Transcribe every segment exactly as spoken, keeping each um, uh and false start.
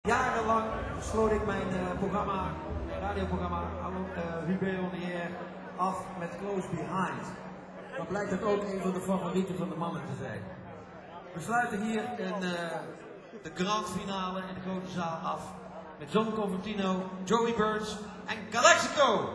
Jarenlang sloot ik mijn uh, programma, radioprogramma uh, Hubert on the Air af met Close Behind. Dan blijkt het ook een van de favorieten van de mannen te zijn. We sluiten hier in uh, de grand finale in de grote zaal af met John Convertino, Joey Burns en Calexico.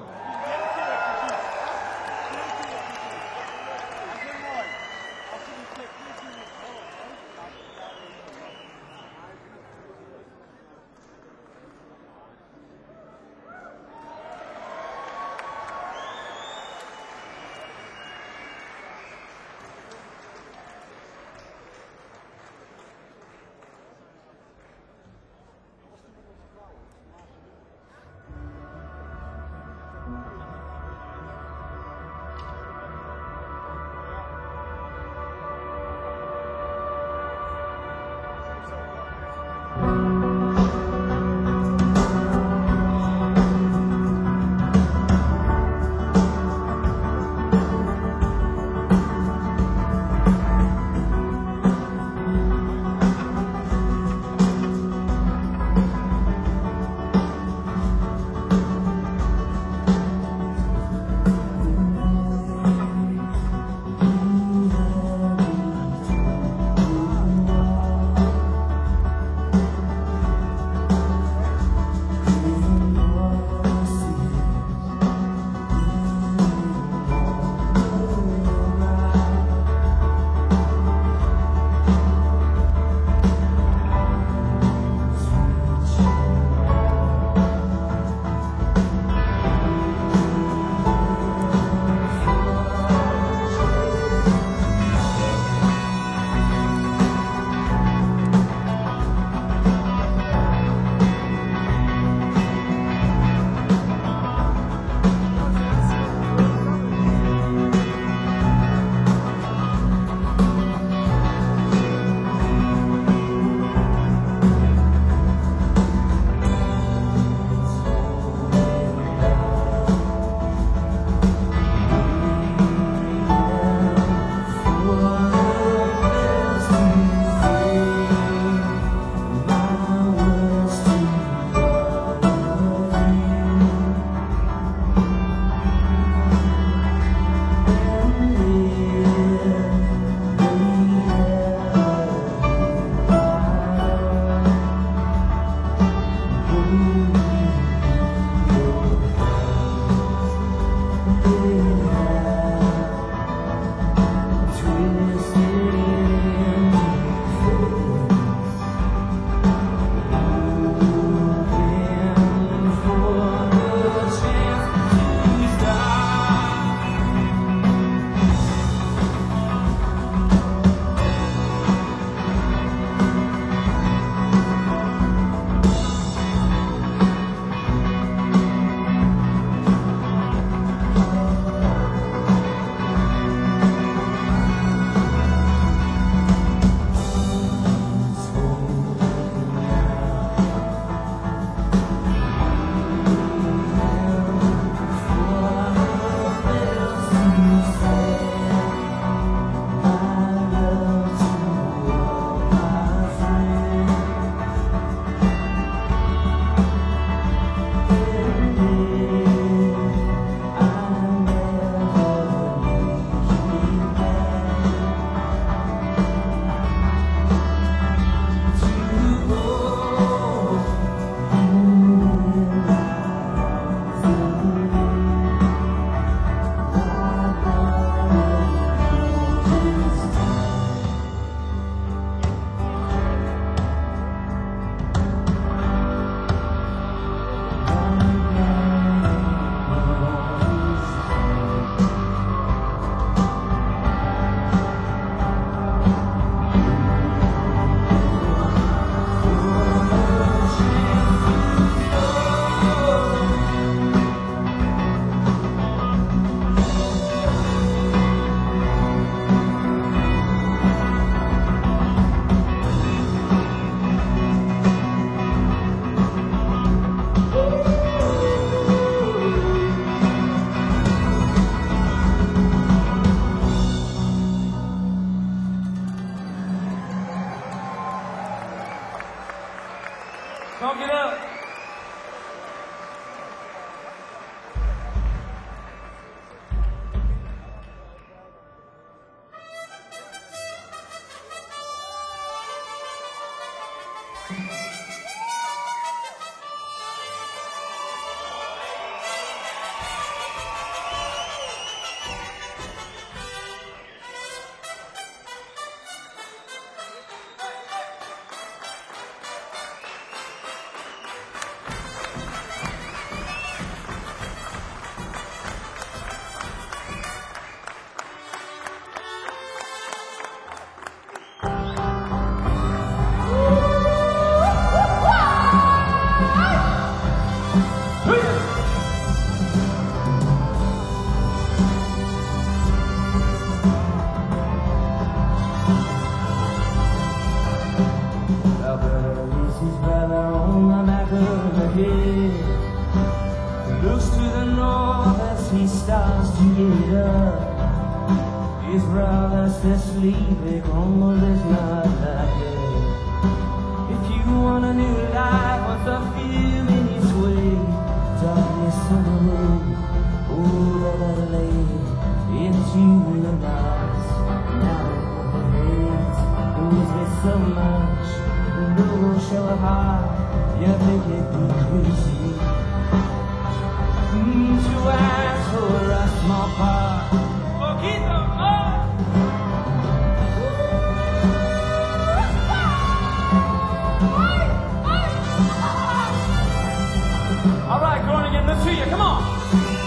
Don't get up. Looks to the north as he starts to get up. His brother's asleep, a grumble is not like it. If you want a new life, what's the feeling its way? Darkness on the road, over the lake, into the night. Now the hate goes with so much, the road show a heart, you think it be crazy. To ask for a small part. Poquito more. All right, Groningen, let's hear you. Come on.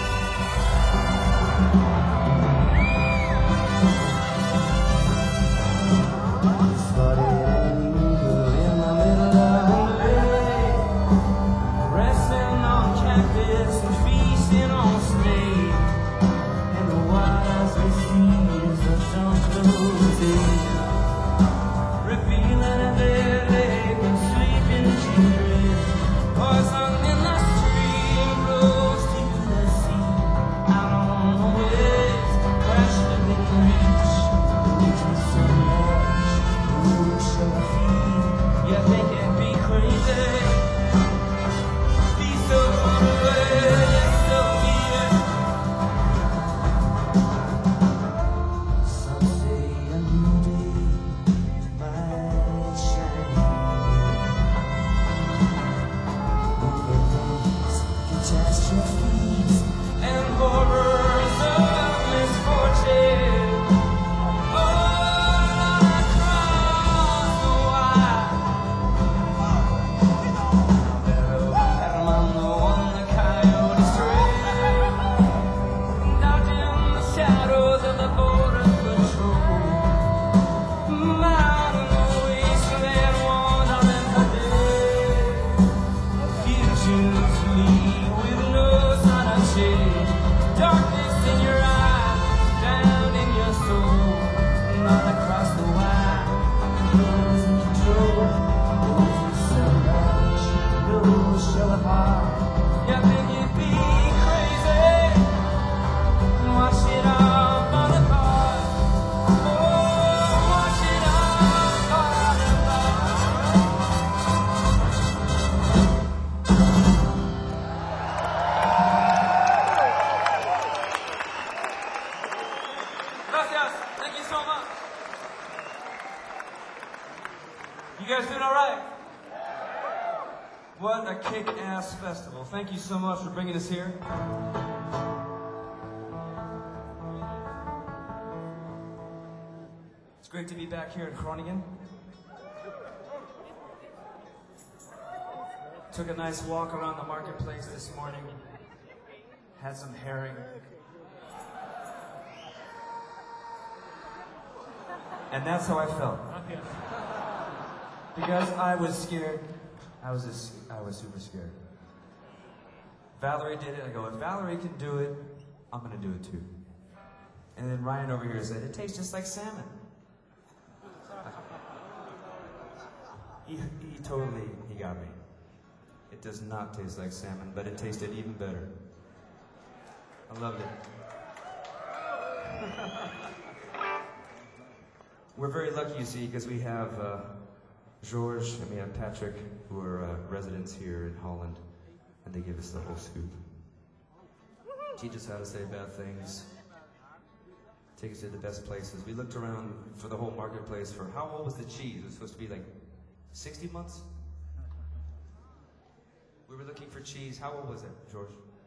Festival. Thank you so much for bringing us here. It's great to be back here in Groningen. Took a nice walk around the marketplace this morning. Had some herring. And that's how I felt. Because I was scared. I was just, I was super scared. Valerie did it. I go, if Valerie can do it, I'm going to do it too. And then Ryan over here said, it tastes just like salmon. He, he totally, he got me. It does not taste like salmon, but it tasted even better. I loved it. We're very lucky, you see, because we have uh, George, I mean, and Patrick, who are uh, residents here in Holland, and they give us the whole scoop. Teach us how to say bad things. Take us to the best places. We looked around for the whole marketplace for how old was the cheese? It was supposed to be like sixty months? We were looking for cheese. How old was it, George?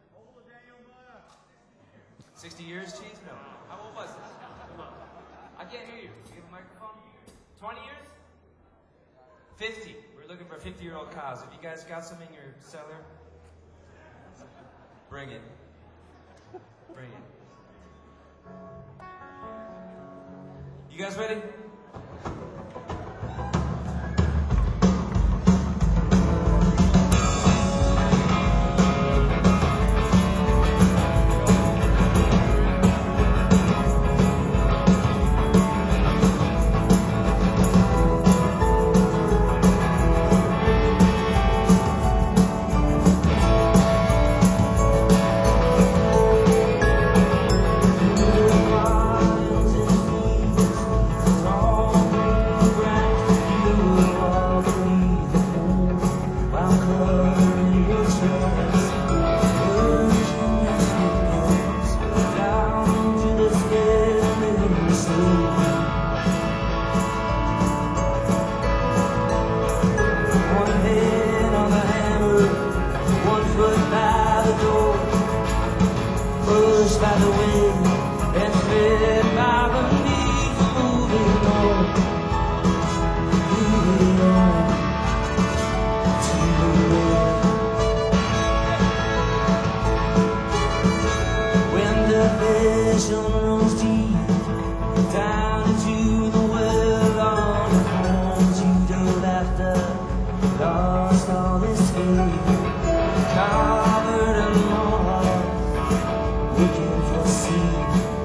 sixty years cheese? No. How old was it? I can't hear you. Do you have a microphone? twenty years? fifty. We're looking for fifty-year-old cows. If you guys got some in your cellar, bring it. Bring it. You guys ready? By the wind and fed by the leaves, moving on, moving on to the wind. When the vision runs deep down into the well on the horns, you don't have to lost all escape, covered in moss. We can foresee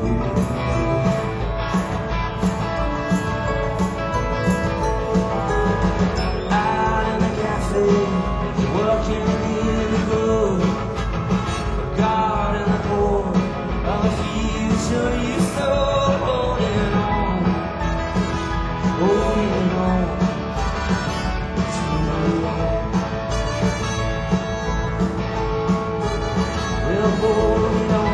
out in the cafe, working in the glow, a God in the core of a future you stole, holding on, holding on to the end. We'll hold on.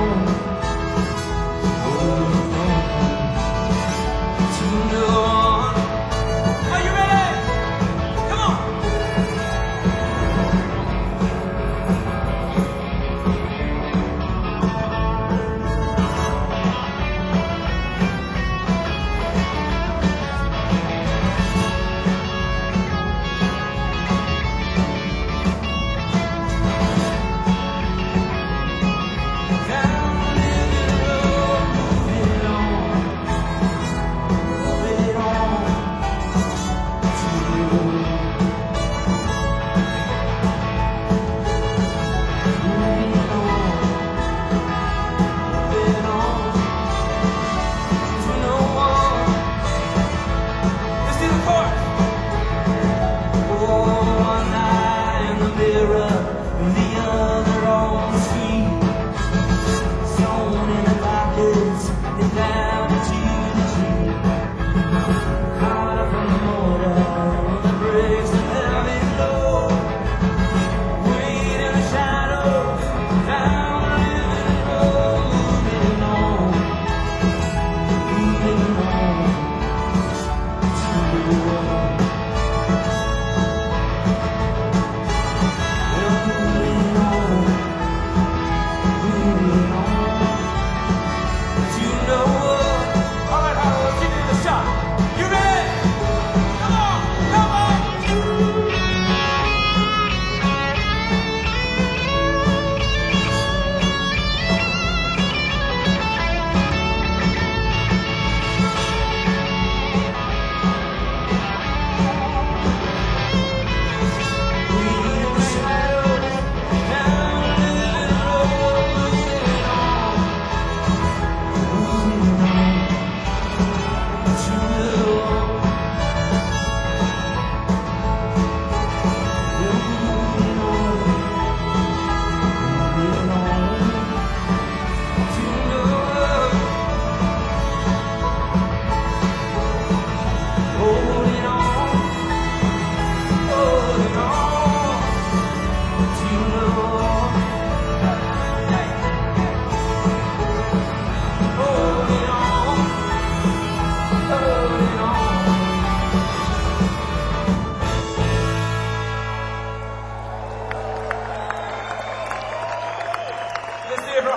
We're moving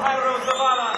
Cairo Zavala.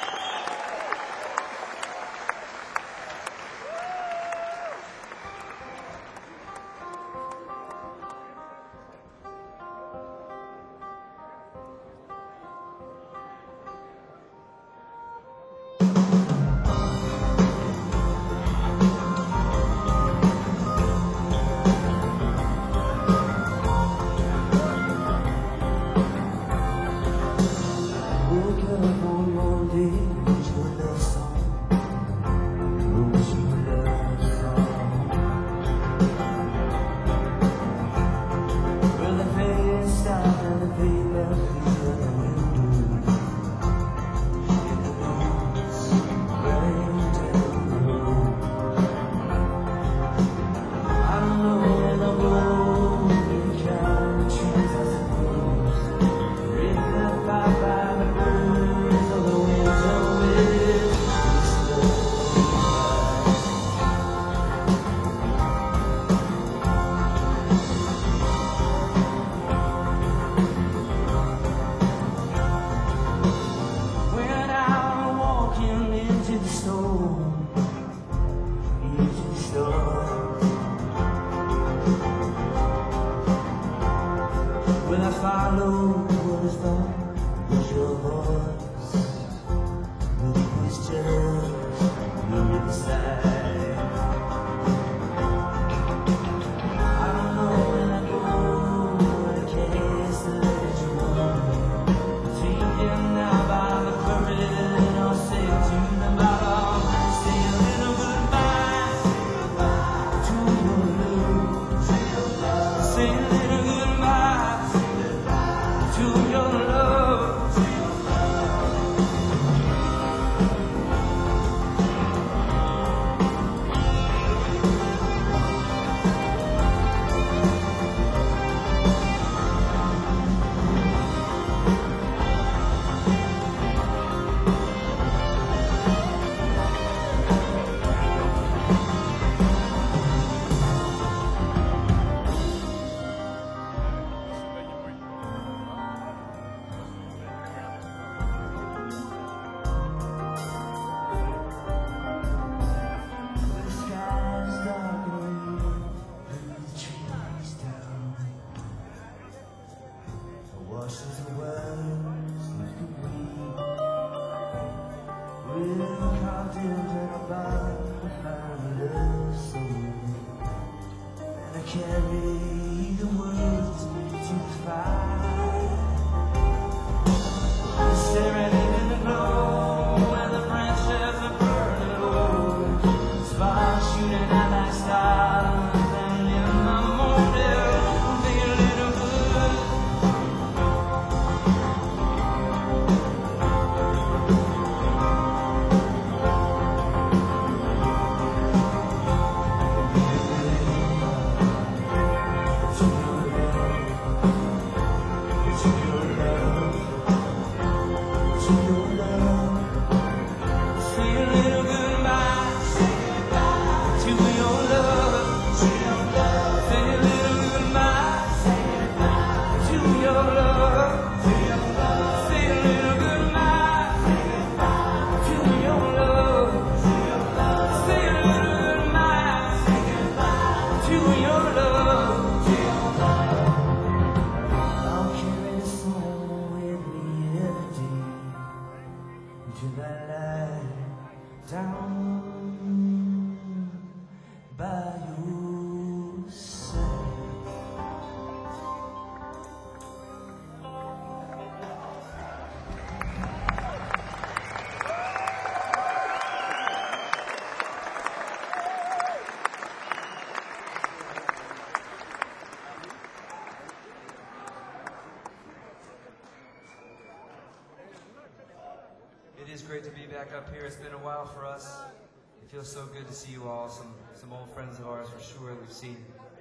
It is great to be back up here. It's been a while for us. It feels so good to see you all. Some some old friends of ours for sure we've seen.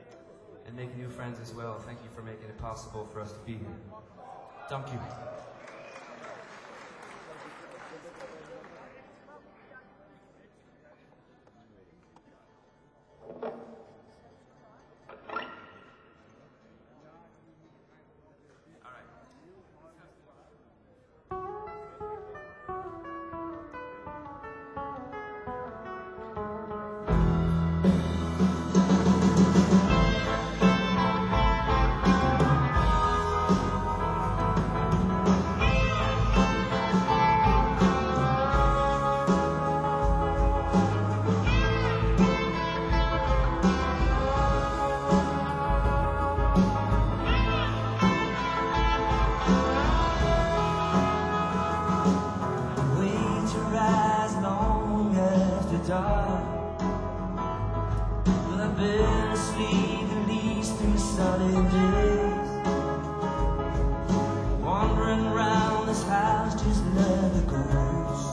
And make new friends as well. Thank you for making it possible for us to be here. Thank you. All right. his leather goes,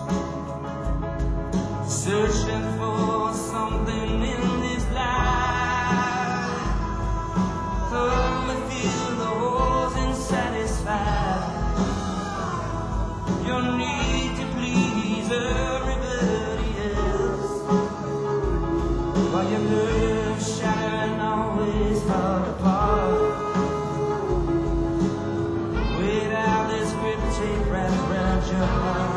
searching for something in this life. Come and fill the holes and satisfy your need to please everybody else, while your nerves shatter and always fall apart. Without this grip tape wrapped around your heart.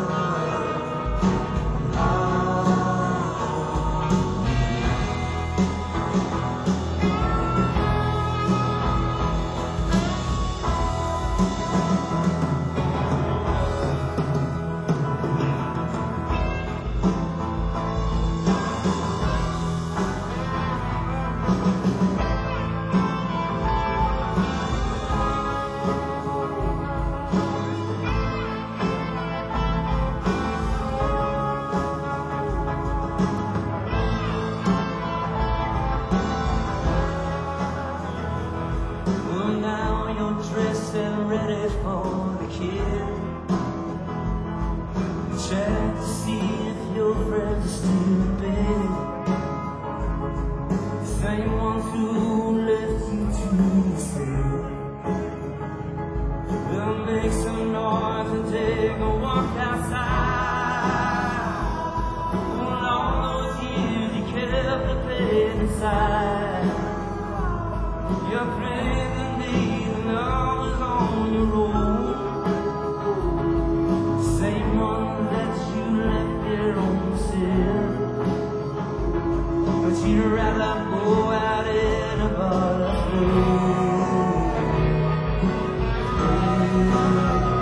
Dressed and ready for the kid. Check to see if your friends are still in bed. Same ones who left you to yourself. They'll make some noise and take a walk outside. Well, all those years you kept the pain inside. Your friends and me, now is on your own. Same one that you left there on yourself, but you'd rather go out in a bottle of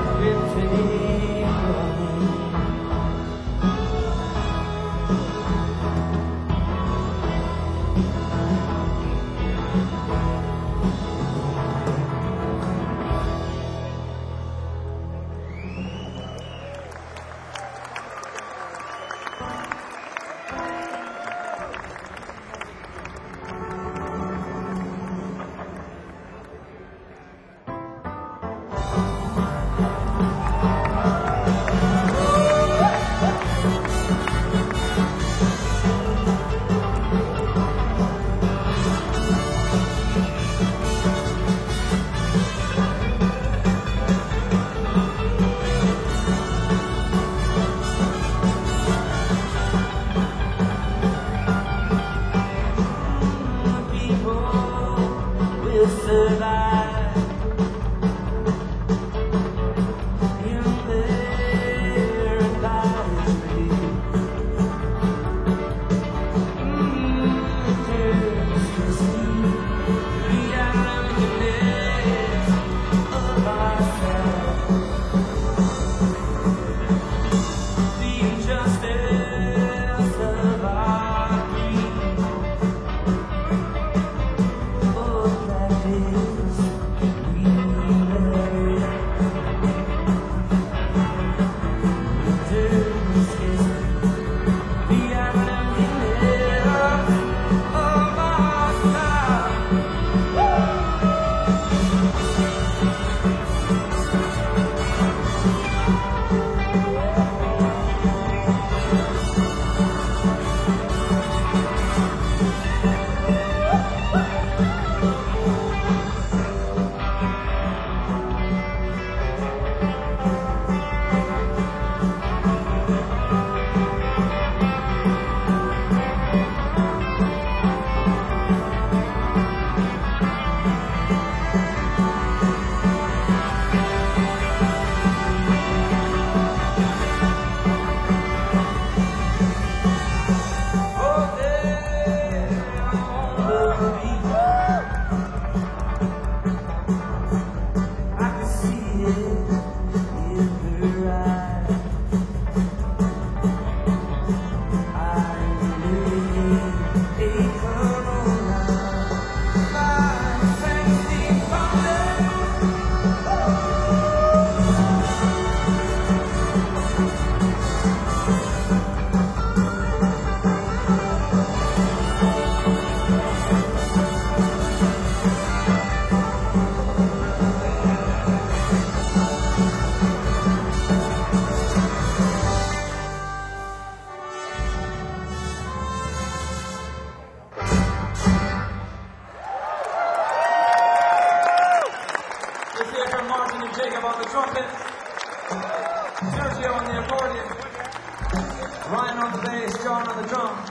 Jacob on the trumpet, Sergio on the accordion, Ryan on the bass, John on the drums.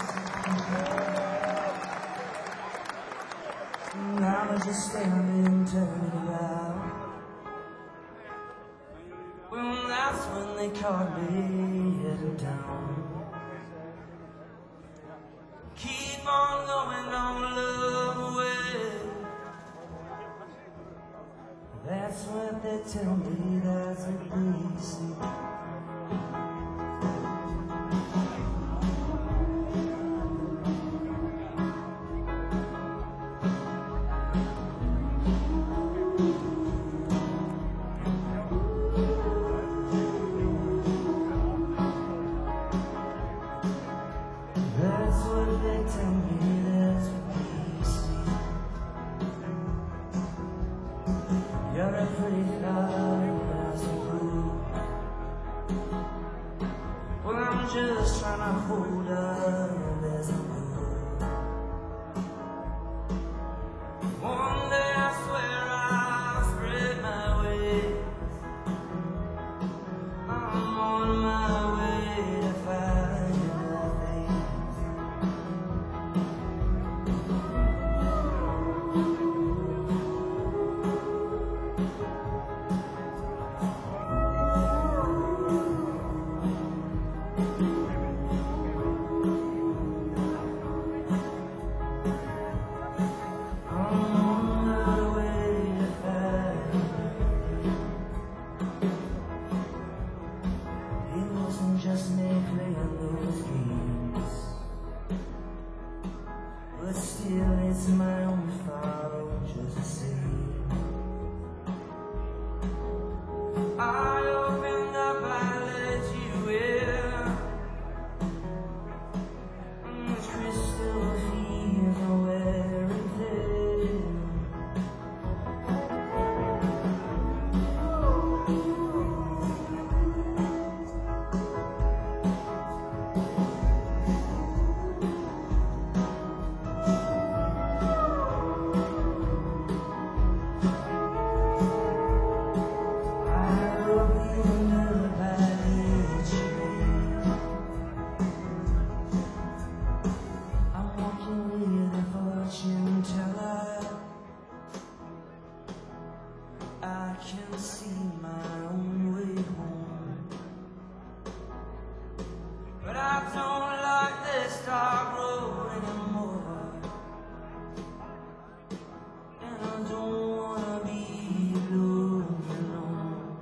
And I was just standing, turning around. Well, that's when they caught me heading down. Keep on going, don't look away. That's what they tell me, that's what they see. That's what they tell me, that's what they see. You're a pretty fly as a rule. Well, I'm just trying to hold up as a rule. One day I swear I'll spread my wings. I'm on my way to find nothing. Just me playing those games, but still it's my own fault just the same. I opened up, I let you in, and this crystal feels are wearing thin. I can see my own way home, but I don't like this dark road anymore, and I don't wanna be alone, alone.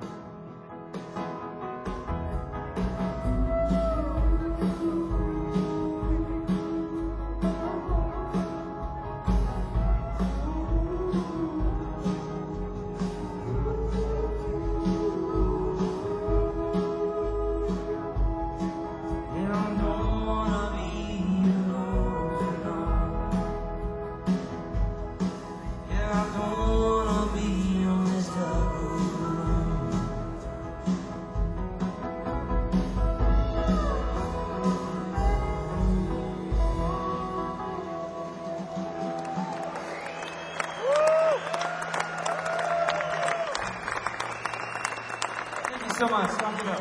Thank you so much. Thank you.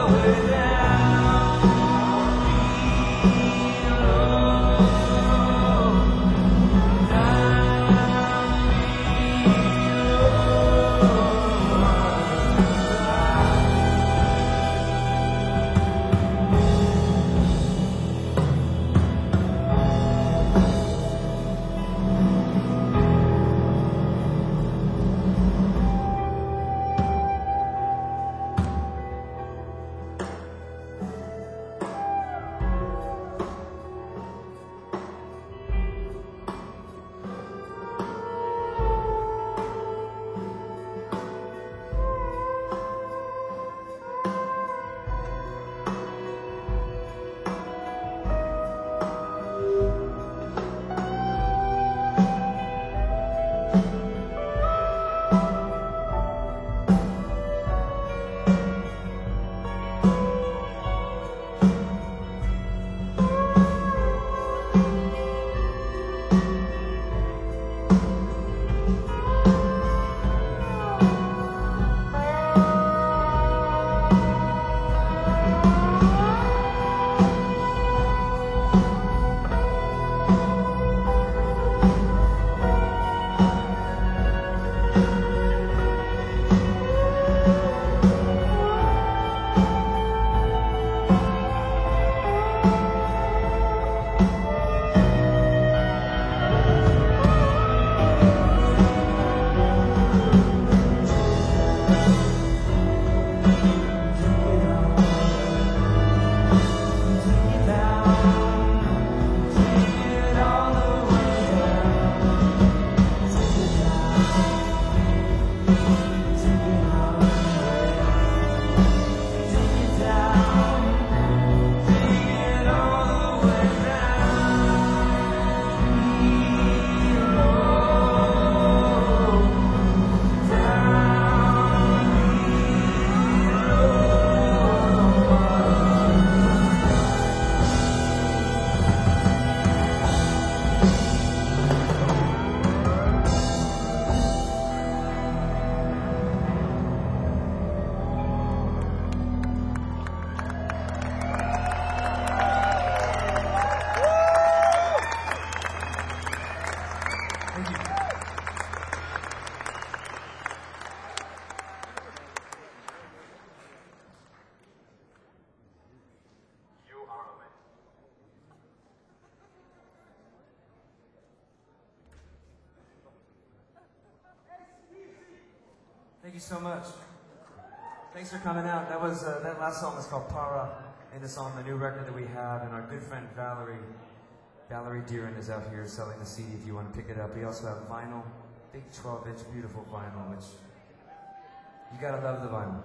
Thank you so much. Thanks for coming out. That was uh, that last song was called Para, and it's on the new record that we have. And our good friend Valerie, Valerie Deeren is out here selling the C D if you want to pick it up. We also have vinyl, big twelve inch beautiful vinyl, which you gotta love the vinyl.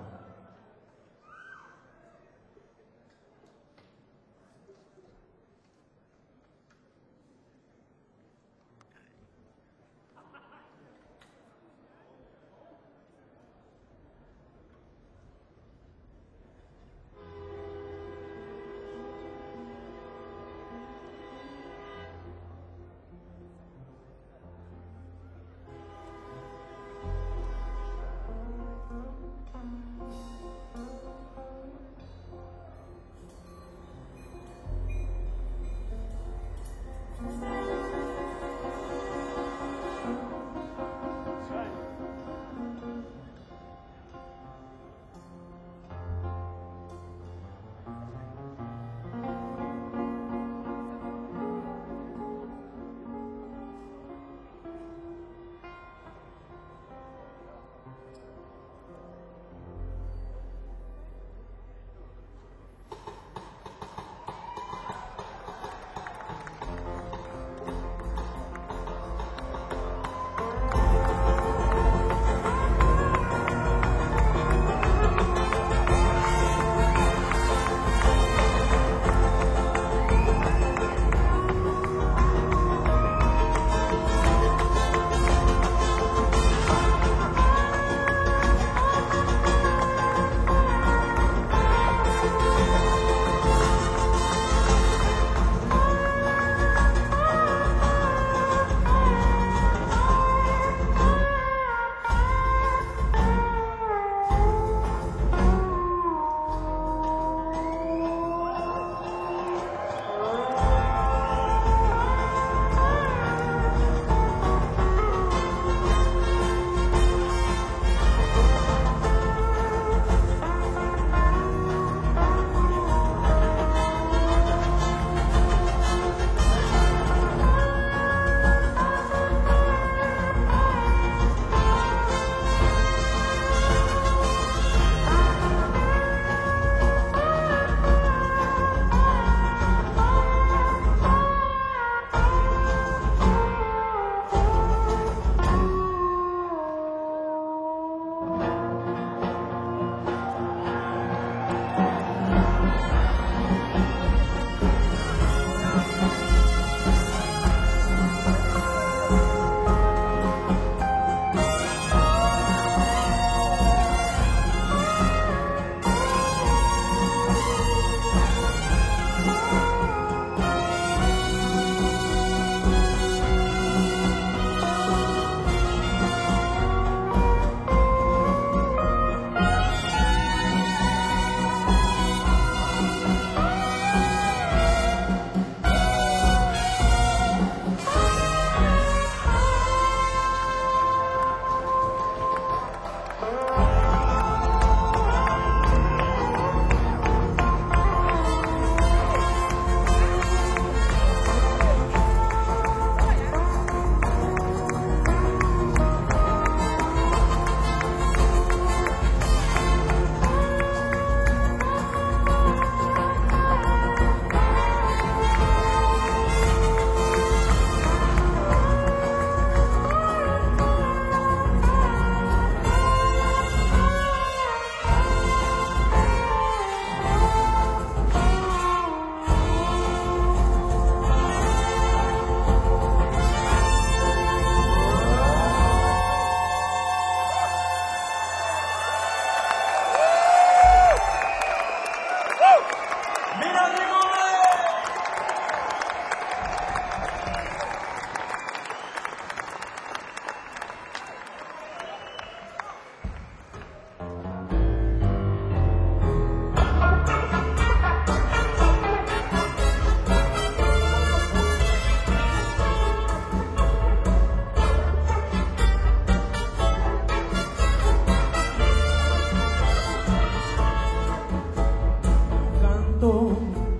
canto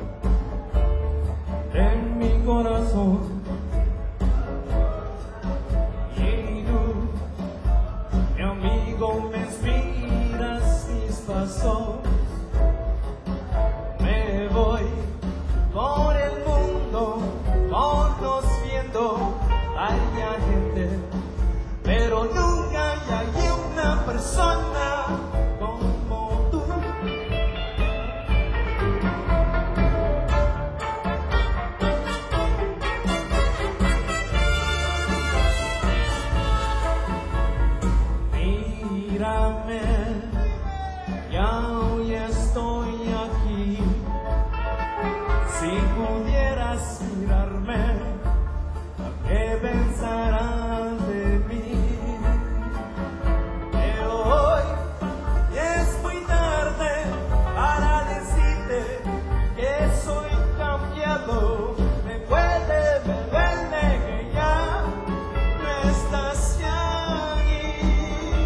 en mi corazón. Y tú, mi amigo, me inspiras mis pasos. Me voy por el mundo conociendo a la gente, pero nunca hay una persona como tú. Mírame, ya hoy estoy aquí. Si pudieras mirarme, ¿qué pensarás de mí? Pero hoy es muy tarde para decirte que soy cambiado. Me duele, me duele que ya no estás aquí.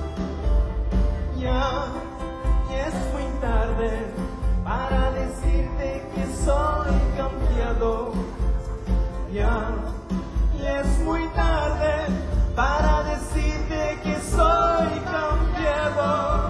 Ya, y es muy tarde para decirte que soy cambiado. Ya, y es muy tarde para decirte que soy cambiado.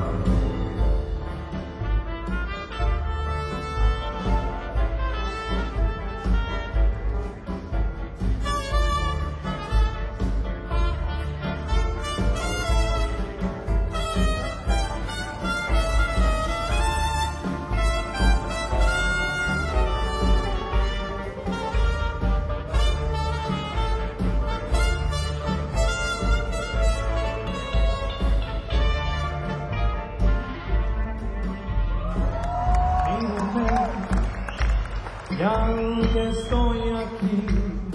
Ya que estoy aquí,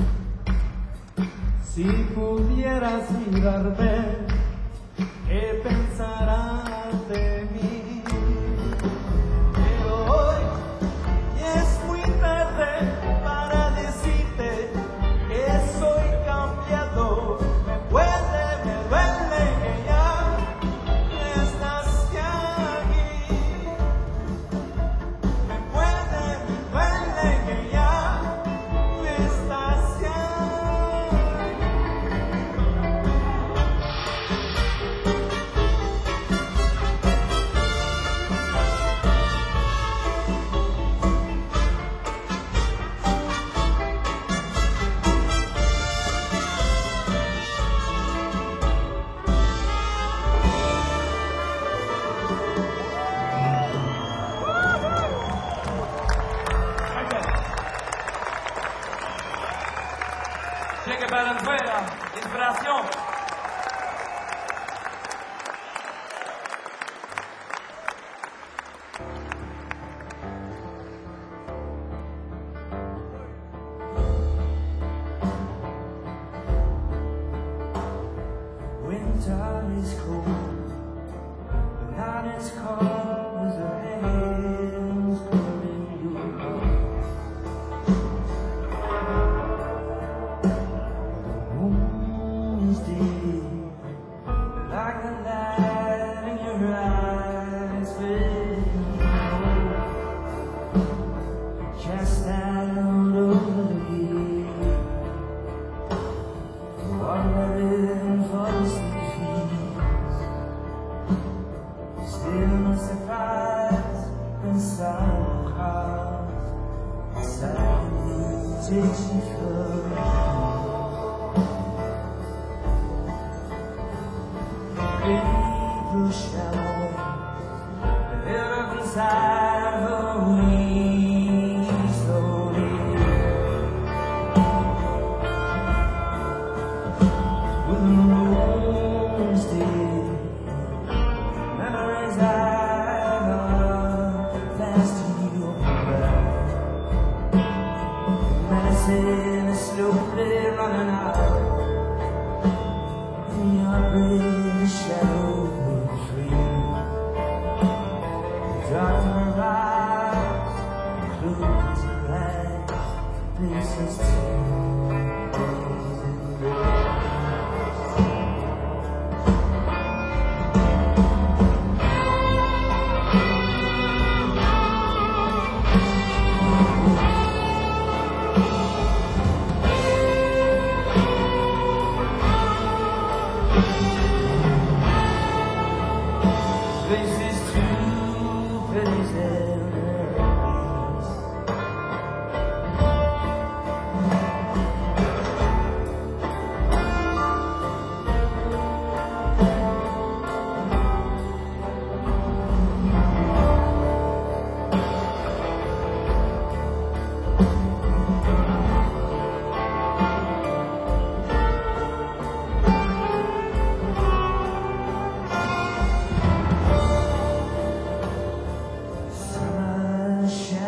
si pudieras mirarme, ¿qué pensarás de mí? Pero hoy es muy tarde para decirte que soy cambiado. Me duele, me duele que ya no estás aquí. Me duele, me duele que ya no estás aquí. Che Valenzuela, inspiración. Winter is cold, the night is cold with her hands holding you. The moon is deep, like the light in your eyes fading low. Cast out over the years, wandering for the streets. Stillness surprise and silent cars. Silence takes you further. April shower, the air inside her wings slowly. With the moon's deep, memories I love fast to you back. Medicine is slowly running out. In your bridge, shadow will free. Dark her eyes, close her eyes, places to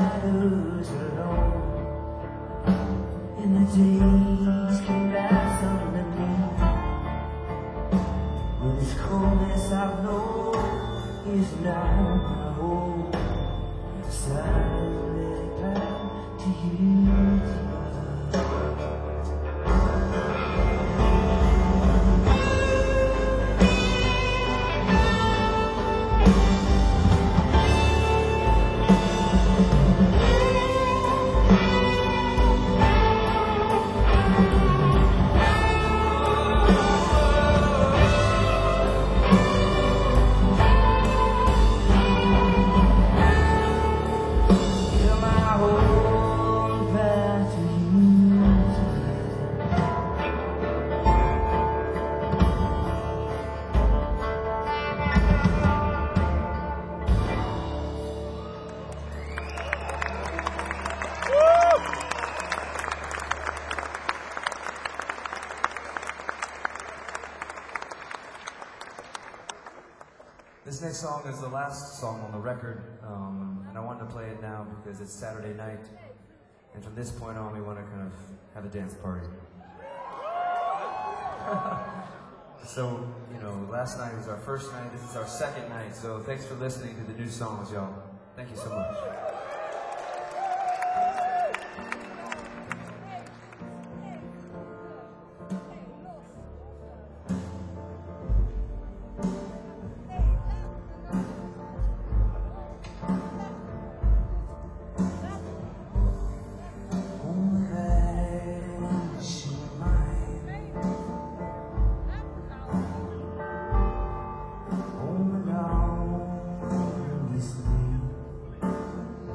shadows alone, and the days collapse underneath. Well, this coldness I've known is now my home. Silently back to you. This next song is the last song on the record, um, and I wanted to play it now because it's Saturday night, and from this point on we want to kind of have a dance party. So, you know, last night was our first night, this is our second night, so thanks for listening to the new songs, y'all. Thank you so much. This way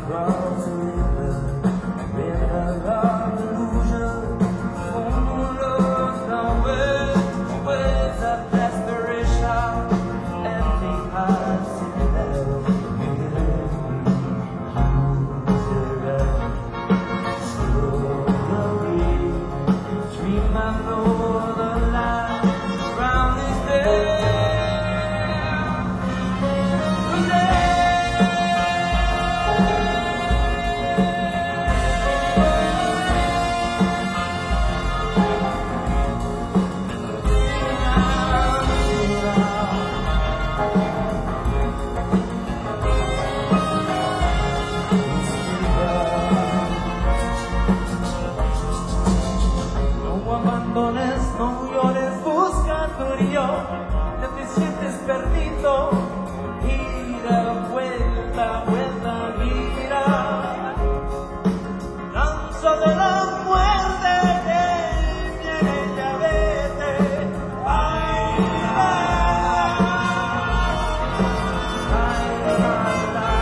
across the river, river of illusion. One look away, waves of desperation, empty hearts in hell. Dream I know the light round this day. No abandones, no llores, busca tu río, ya te sientes perdido, gira, vuelta, vuelta, gira, tan solo la muerte que viene, ya vete, ay, ay, ay, ay, ay.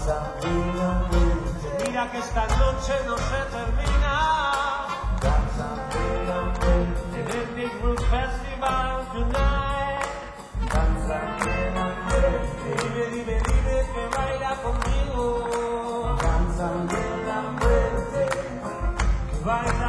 Mira que esta noche no se termina. En el Big Room Festival tonight. Dime, dime, dime que baila conmigo. Baila.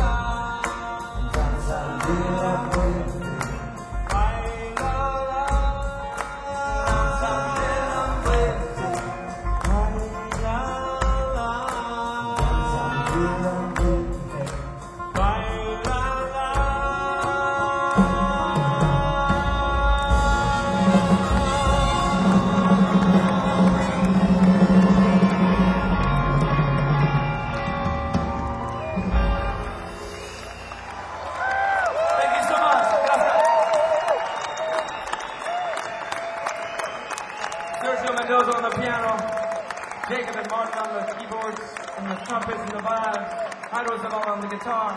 On the piano, Jacob and Martin on the keyboards, and the trumpets and the violins, Jairo Zavala on the guitar.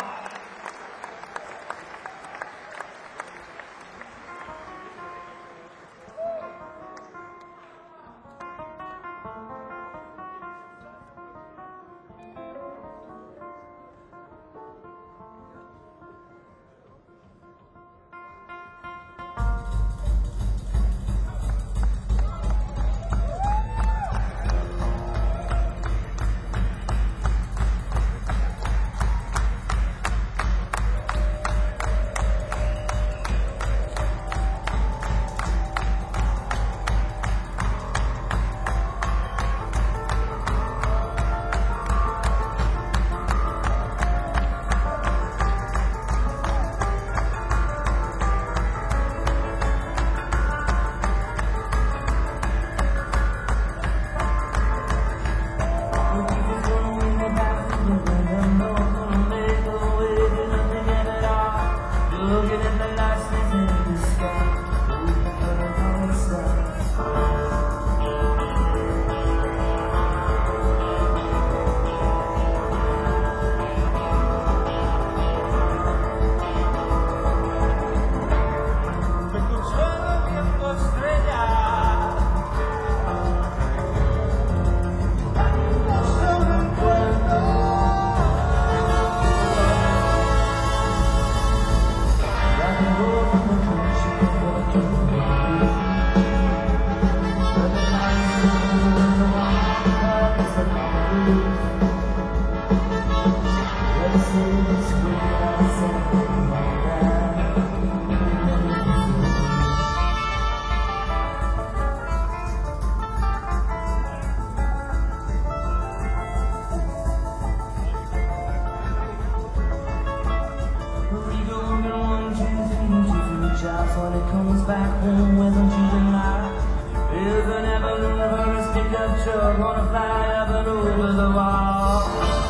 When it comes back home with them choosing life, there's an avenue for a stick-up truck gonna fly up and over the wall.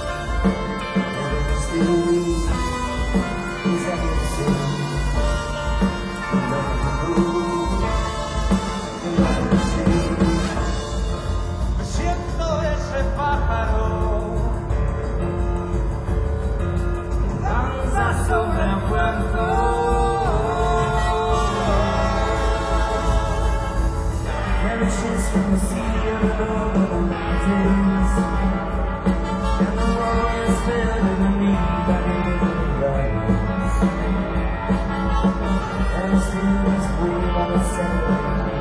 And the city is at the city. Me siento ese pájaro, danza sobre el puerto. From the sea of the mountains, and the world is filled with me by the rise, and the students wave on the center.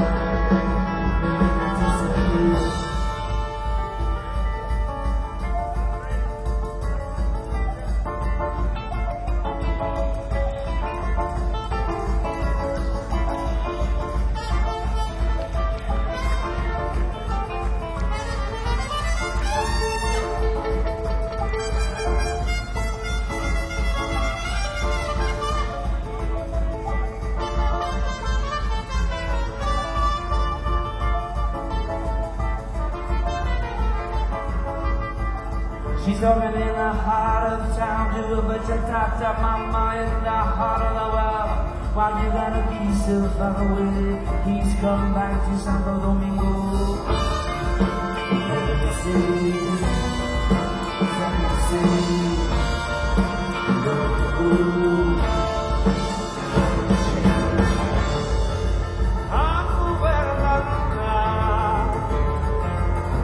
She's already in the heart of town, too, but you tapped up my mind in the heart of the world. Why you gotta be so far away? He's come back to Santo Domingo. Let me see, let me see. Ooh. I'm moving around now.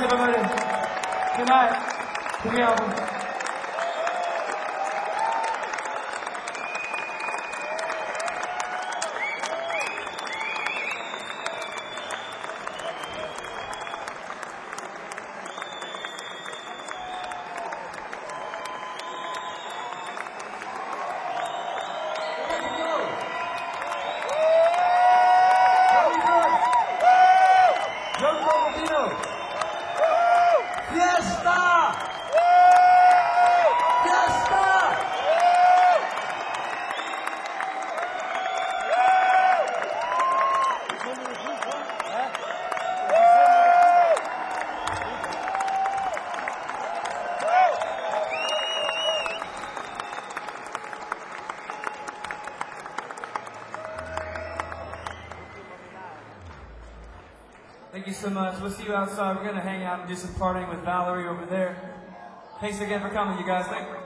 everybody. Good night. Good album. Fiesta! Fiesta! Thank you so much. We'll see you outside. We're going to hang out and do some partying with Valerie over there. Thanks again for coming, you guys. Thank you.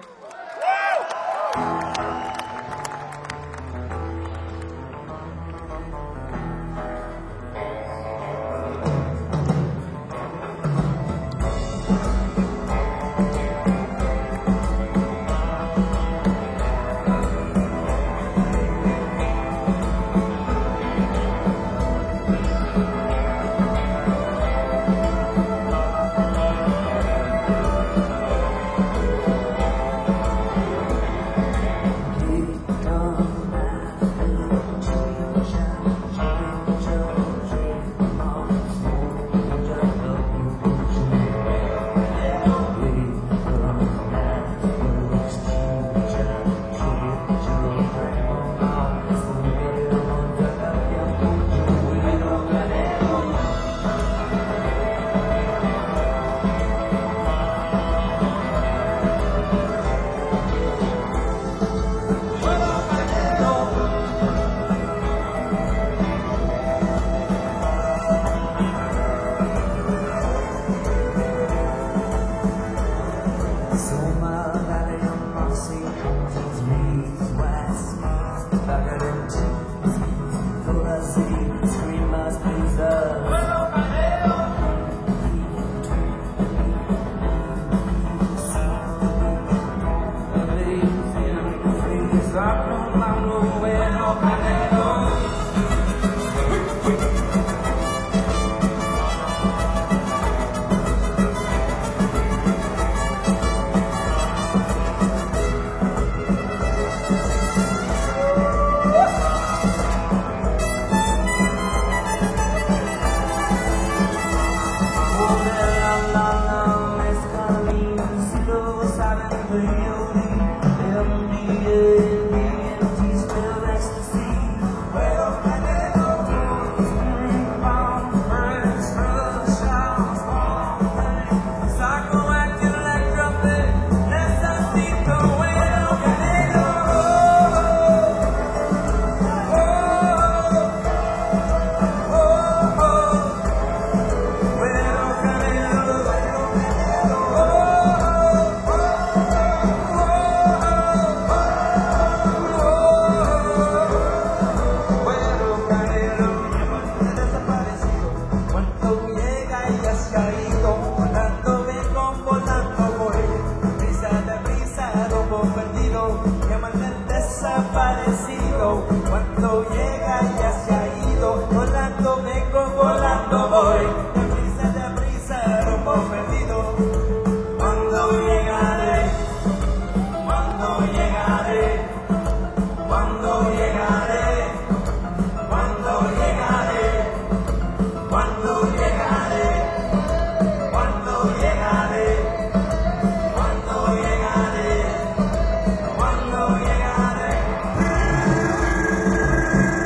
Cuando llega ya se ha ido, volando vengo, volando voy. Deprisa, deprisa, rumbo perdido. Cuando llegaré, cuando llegaré, cuando llegaré, cuando llegaré, cuando llegaré, cuando llegaré, cuando llegaré, cuando llegaré.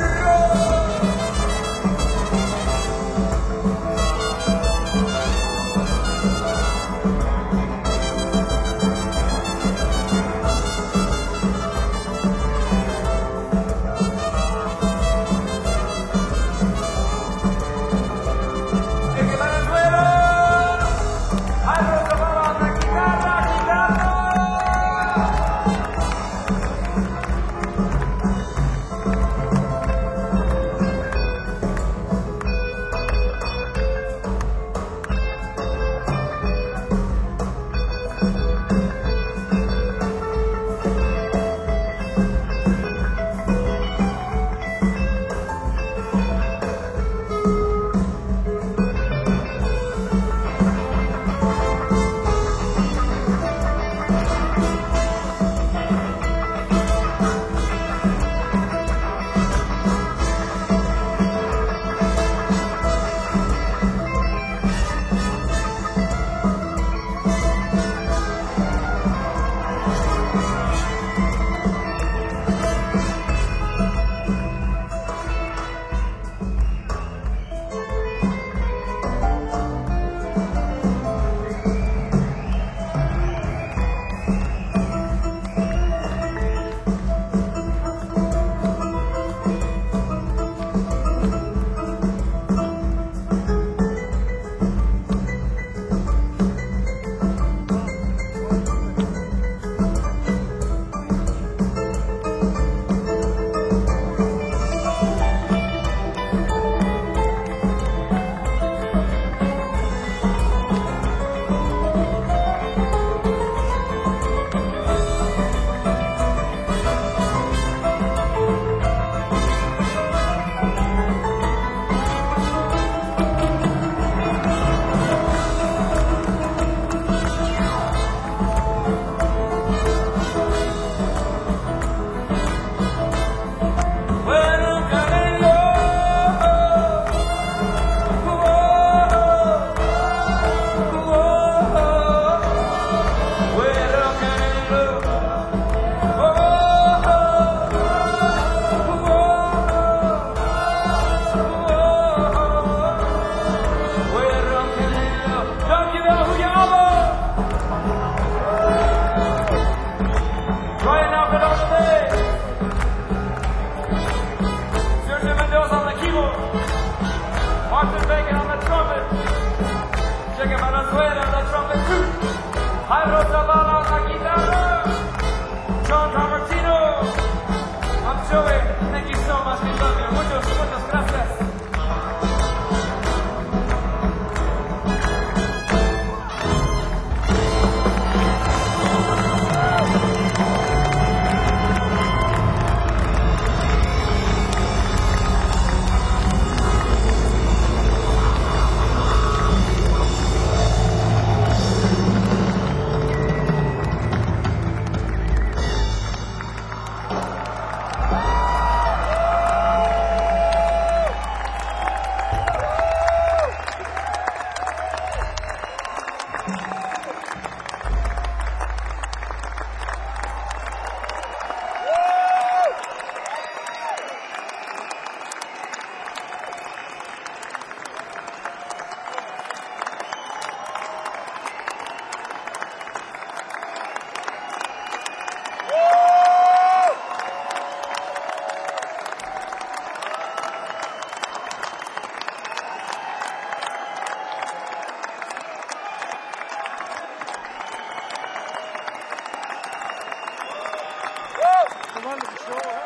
Enrique Valenzuela on the trumpet two, Jairo Zavala on the guitar, John Camartino, I'm Joey. Thank you so much, we love you. Muchos, muchas gracias. Come on, show.